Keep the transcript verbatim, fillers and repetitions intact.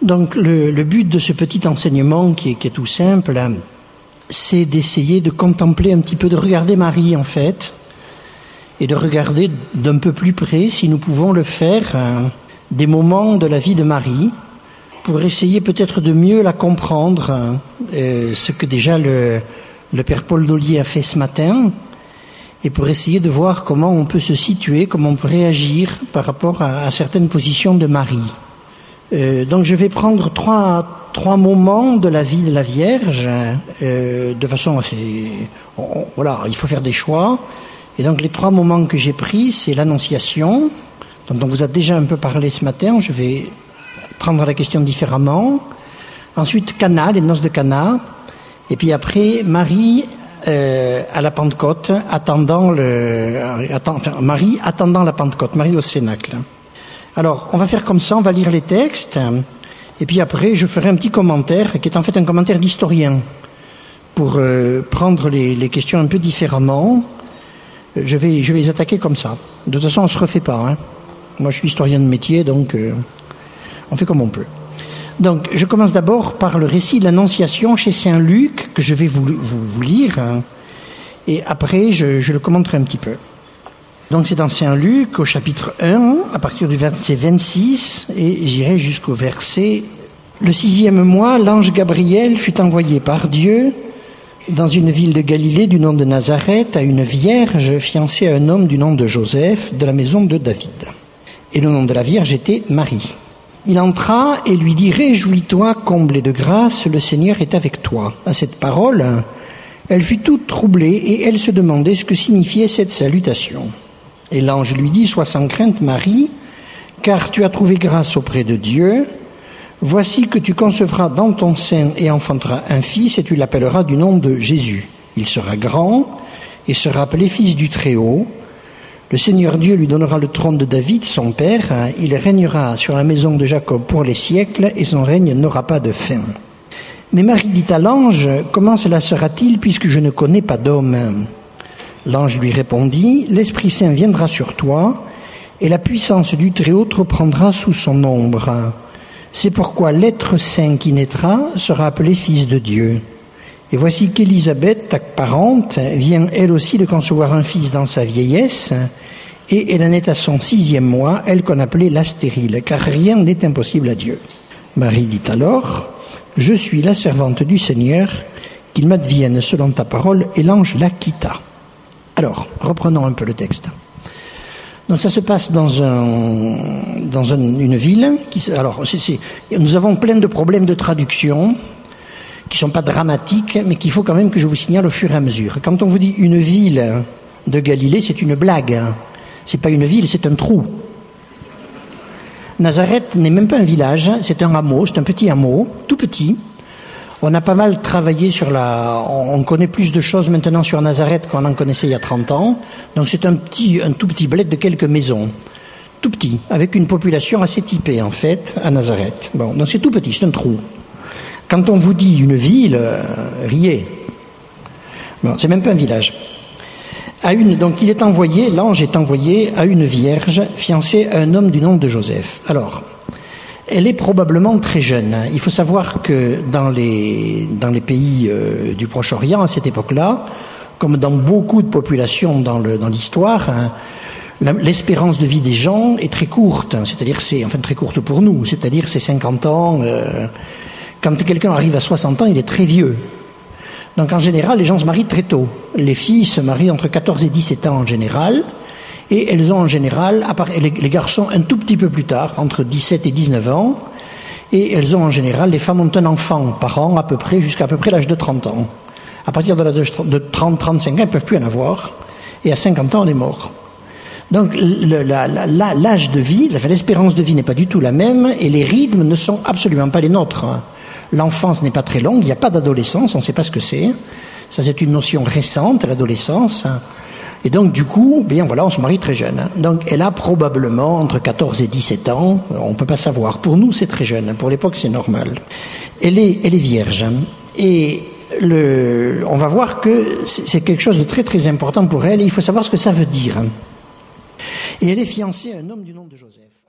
Donc le, le but de ce petit enseignement qui est, qui est tout simple, c'est d'essayer de contempler un petit peu, de regarder Marie en fait, et de regarder d'un peu plus près, si nous pouvons le faire, hein, des moments de la vie de Marie, pour essayer peut-être de mieux la comprendre, hein, euh, ce que déjà le, le Père Paul Dollier a fait ce matin, et pour essayer de voir comment on peut se situer, comment on peut réagir par rapport à, à certaines positions de Marie. Euh, donc je vais prendre trois, trois moments de la vie de la Vierge, euh, de façon assez... On, voilà, il faut faire des choix. Et donc les trois moments que j'ai pris, c'est l'Annonciation, dont on vous a déjà un peu parlé ce matin, je vais prendre la question différemment. Ensuite Cana, les noces de Cana. Et puis après Marie euh, à la Pentecôte, attendant le... Attend, enfin, Marie attendant la Pentecôte, Marie au Cénacle. Alors, on va faire comme ça, on va lire les textes, et puis après, je ferai un petit commentaire, qui est en fait un commentaire d'historien, pour euh, prendre les, les questions un peu différemment. Je vais, je vais les attaquer comme ça. De toute façon, on ne se refait pas. Hein. Moi, je suis historien de métier, donc euh, on fait comme on peut. Donc, je commence d'abord par le récit de l'Annonciation chez Saint Luc, que je vais vous, vous, vous lire, hein, et après, je, je le commenterai un petit peu. Donc c'est dans Saint Luc au chapitre un, à partir du verset vingt-six, et j'irai jusqu'au verset... Le sixième mois, l'ange Gabriel fut envoyé par Dieu dans une ville de Galilée du nom de Nazareth à une vierge fiancée à un homme du nom de Joseph de la maison de David. Et le nom de la vierge était Marie. Il entra et lui dit « Réjouis-toi, comblée de grâce, le Seigneur est avec toi. » À cette parole, elle fut toute troublée et elle se demandait ce que signifiait cette salutation. Et l'ange lui dit « Sois sans crainte, Marie, car tu as trouvé grâce auprès de Dieu. Voici que tu concevras dans ton sein et enfanteras un fils, et tu l'appelleras du nom de Jésus. Il sera grand et sera appelé fils du Très-Haut. Le Seigneur Dieu lui donnera le trône de David, son père. Il régnera sur la maison de Jacob pour les siècles, et son règne n'aura pas de fin. Mais Marie dit à l'ange « Comment cela sera-t-il, puisque je ne connais pas d'homme ?» L'ange lui répondit « L'Esprit Saint viendra sur toi, et la puissance du Très-Haut te reprendra sous son ombre. C'est pourquoi l'être saint qui naîtra sera appelé fils de Dieu. Et voici qu'Élisabeth, ta parente, vient elle aussi de concevoir un fils dans sa vieillesse, et elle en est à son sixième mois, elle qu'on appelait la stérile, car rien n'est impossible à Dieu. Marie dit alors « Je suis la servante du Seigneur, qu'il m'advienne selon ta parole, et l'ange la quitta. » Alors, reprenons un peu le texte. Donc ça se passe dans, un, dans un, une ville. Qui, alors, c'est, c'est, nous avons plein de problèmes de traduction qui ne sont pas dramatiques, mais qu'il faut quand même que je vous signale au fur et à mesure. Quand on vous dit une ville de Galilée, c'est une blague. C'est pas une ville, c'est un trou. Nazareth n'est même pas un village, c'est un hameau, c'est un petit hameau, tout petit. On a pas mal travaillé sur la... On connaît plus de choses maintenant sur Nazareth qu'on en connaissait il y a trente ans. Donc c'est un petit, un tout petit bled de quelques maisons. Tout petit, avec une population assez typée en fait, à Nazareth. Bon, donc c'est tout petit, c'est un trou. Quand on vous dit une ville, euh, riez. Bon, c'est même pas un village. À une, donc il est envoyé, l'ange est envoyé à une vierge fiancée à un homme du nom de Joseph. Alors... Elle est probablement très jeune. Il faut savoir que dans les, dans les pays euh, du Proche-Orient, à cette époque-là, comme dans beaucoup de populations dans, le, dans l'histoire, hein, la, l'espérance de vie des gens est très courte. C'est-à-dire, c'est enfin très courte pour nous. C'est-à-dire, c'est cinquante ans. Euh, quand quelqu'un arrive à soixante ans, il est très vieux. Donc, en général, les gens se marient très tôt. Les filles se marient entre quatorze et dix-sept ans en général. Et elles ont en général, les garçons un tout petit peu plus tard, entre dix-sept et dix-neuf ans, et elles ont en général, les femmes ont un enfant par an à peu près, jusqu'à à peu près l'âge de trente ans. À partir de l'âge de trente à trente-cinq ans, elles ne peuvent plus en avoir, et à cinquante ans, on est mort. Donc le, la, la, l'âge de vie, l'espérance de vie n'est pas du tout la même, et les rythmes ne sont absolument pas les nôtres. L'enfance n'est pas très longue, il n'y a pas d'adolescence, on ne sait pas ce que c'est. Ça, c'est une notion récente, l'adolescence. Et donc, du coup, bien voilà, on se marie très jeune. Donc, elle a probablement entre quatorze et dix-sept ans. On ne peut pas savoir. Pour nous, c'est très jeune. Pour l'époque, c'est normal. Elle est, elle est vierge. Et le, on va voir que c'est quelque chose de très, très important pour elle. Et il faut savoir ce que ça veut dire. Et elle est fiancée à un homme du nom de Joseph.